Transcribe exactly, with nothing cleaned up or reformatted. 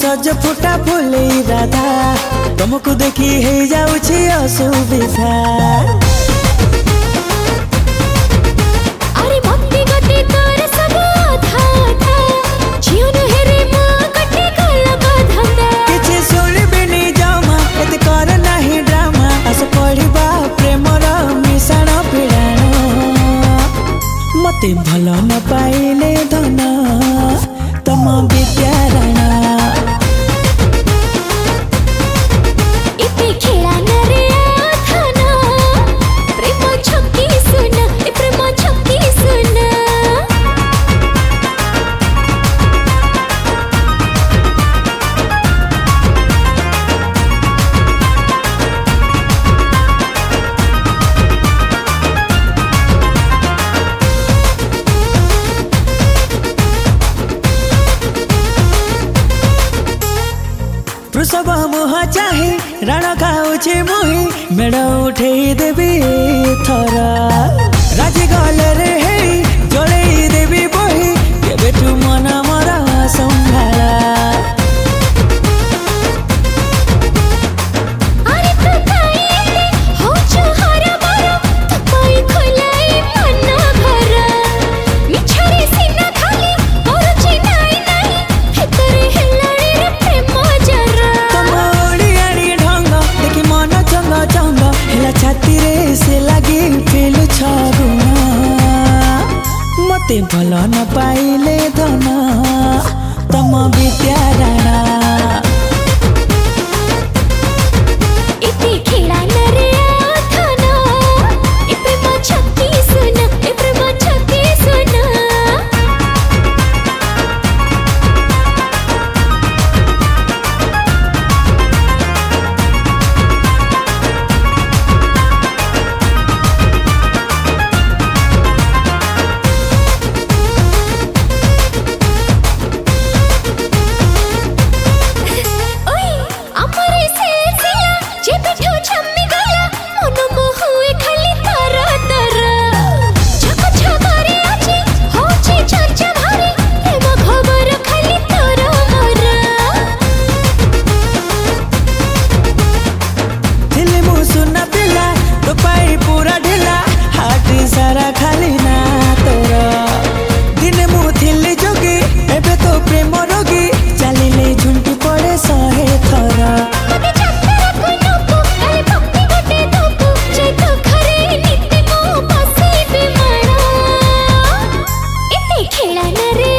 सज फुटा फुले राधा तुमको देखी हे जाउछि असुविधा। अरे मम्मी गते तोर सब आधा आधा जीवन हेरे मां गते कल बाधा किछि सुनिबिनी जमा एते कर नाही ड्रामा आस पढ़िबा प्रेमर मिशाण पिराण मते भल न पाइले धन तम विद्याराण सब मुह चाहे रण खाऊे मुही मेड़ उठे देवी थर राजी गले रे हे जड़े देवी बही केबे तू मन मर संभाला। मते भल न पाइले धन तम विद्याराण खेला न रे।